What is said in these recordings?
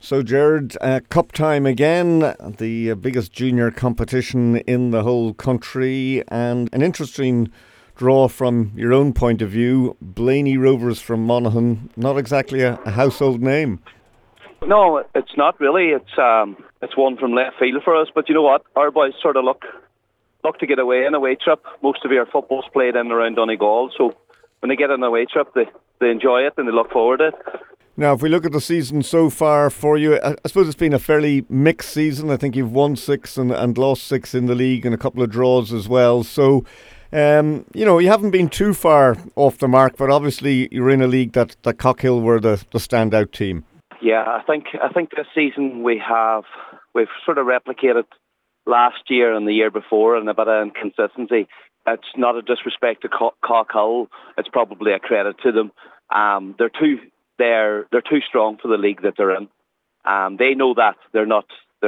So, Jared, cup time again, the biggest junior competition in the whole country, and an interesting draw from your own point of view. Blaney Rovers from Monaghan, not exactly a household name. No, it's not really. It's one from left field for us. But you know what? Our boys sort of look to get away on a away trip. Most of our football's played in and around Donegal, so when they get on a away trip, they enjoy it and they look forward to it. Now, if we look at the season so far for you, I suppose it's been a fairly mixed season. I think you've won 6 and lost 6 in the league and a couple of draws as well. So, you haven't been too far off the mark, but obviously you're in a league that Cockhill were the standout team. Yeah, I think this season we've sort of replicated last year and the year before, and a bit of inconsistency. It's not a disrespect to Cockhill. It's probably a credit to them. They're too strong for the league that they're in. They know that they're not.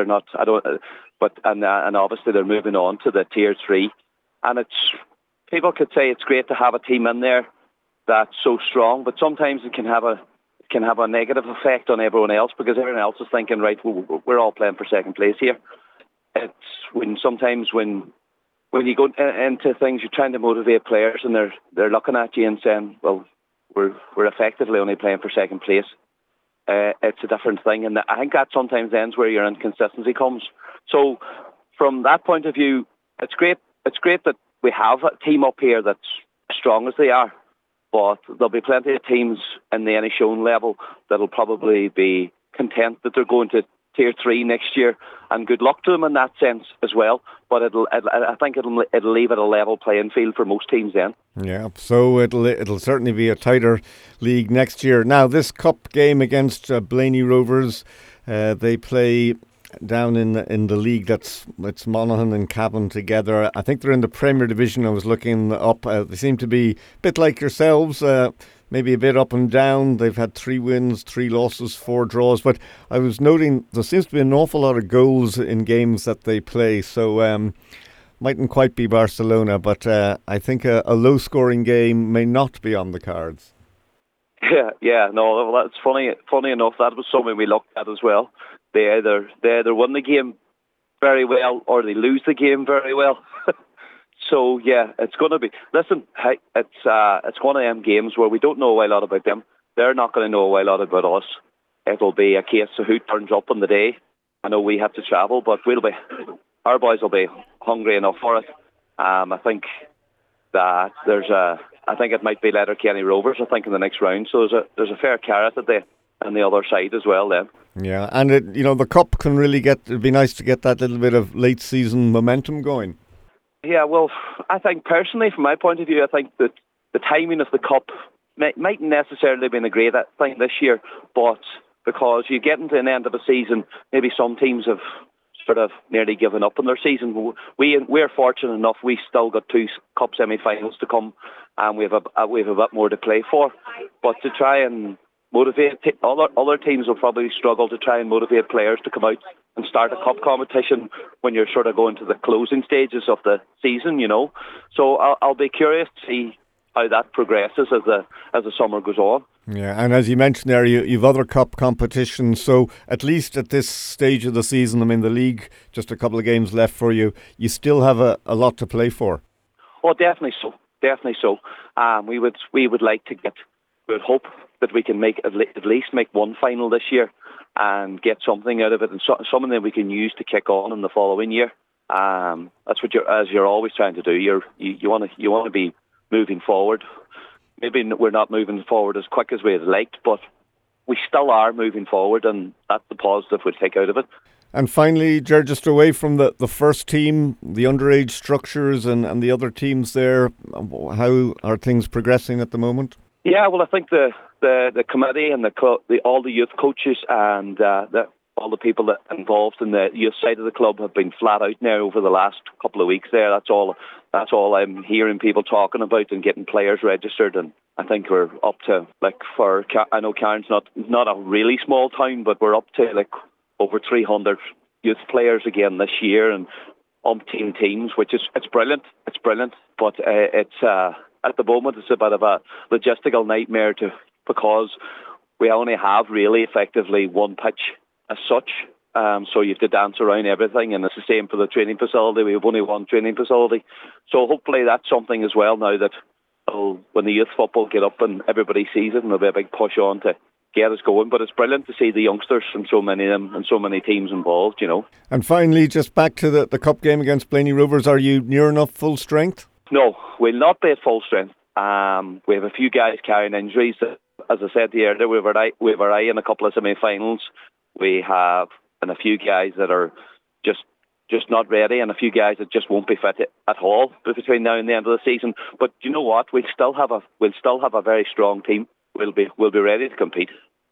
And obviously they're moving on to the tier 3. And people could say it's great to have a team in there that's so strong, but sometimes it can have a negative effect on everyone else because everyone else is thinking, right, we're all playing for second place here. It's when you go into things, you're trying to motivate players, and they're looking at you and saying, well, we're effectively only playing for second place. It's a different thing, and I think that sometimes ends where your inconsistency comes. So from that point of view, it's great. It's great that we have a team up here that's as strong as they are, but there'll be plenty of teams in the Inishowen level that'll probably be content that they're going to tier 3 next year, and good luck to them in that sense as well. But I think it'll leave it a level playing field for most teams then. Yeah, so it'll certainly be a tighter league next year. Now, this cup game against Blaney Rovers, they play down in the league it's Monaghan and Cavan together. I think they're in the Premier Division. I was looking up. They seem to be a bit like yourselves, maybe a bit up and down. They've had 3 wins, 3 losses, 4 draws. But I was noting there seems to be an awful lot of goals in games that they play. So mightn't quite be Barcelona, but I think a low-scoring game may not be on the cards. Yeah, no, that's funny. Funny enough, that was something we looked at as well. They either win the game very well or they lose the game very well. So yeah, it's going to be. Listen, it's one of them games where we don't know a lot about them. They're not going to know a lot about us. It'll be a case of who turns up on the day. I know we have to travel, but our boys will be hungry enough for it. I think that I think it might be Letterkenny Rovers, I think, in the next round. So there's a fair carrot on the other side as well then. Yeah, and the cup can really it'd be nice to get that little bit of late season momentum going. Yeah, well, I think personally, from my point of view, I think that the timing of the cup mightn't necessarily have been a great thing this year, but because you get into an end of a season, maybe some teams have sort of nearly given up on their season. We're fortunate enough; we still got 2 cup semi-finals to come, and we have a bit more to play for. But to try and motivate other teams will probably struggle to try and motivate players to come out and start a cup competition when you're sort of going to the closing stages of the season, So I'll be curious to see how that progresses as the summer goes on. Yeah, and as you mentioned there, you've other cup competitions, so at least at this stage of the season, I mean, the league, just a couple of games left for you, you still have a lot to play for. Oh, definitely so. We would like to we would hope that we can at least make one final this year and get something out of it, and something that we can use to kick on in the following year. That's what you're always trying to do. You want to be moving forward. Maybe we're not moving forward as quick as we'd liked, but we still are moving forward, and that's the positive we'll take out of it. And finally, Ger, just away from the first team, the underage structures and the other teams there, how are things progressing at the moment? Yeah, well, I think the committee and all the youth coaches and all the people that involved in the youth side of the club have been flat out now over the last couple of weeks there. That's all I'm hearing people talking about, and getting players registered. And I think we're up to, I know Cairns not a really small town, but we're up to over 300 youth players again this year, and umpteen teams, which is it's brilliant. But it's at the moment it's a bit of a logistical nightmare because we only have really effectively one pitch as such. So you have to dance around everything, and it's the same for the training facility. We have only one training facility. So hopefully that's something as well now that when the youth football get up and everybody sees it, and there'll be a big push on to get us going. But it's brilliant to see the youngsters and so many of them and so many teams involved, And finally, just back to the cup game against Blaney Rovers, are you near enough full strength? No, we'll not be at full strength. We have a few guys carrying injuries. As I said here, we have our eye in a couple of semi-finals. We have a few guys that are just not ready, and a few guys that just won't be fit at all between now and the end of the season. But you know what? We'll still have a very strong team. We'll be ready to compete.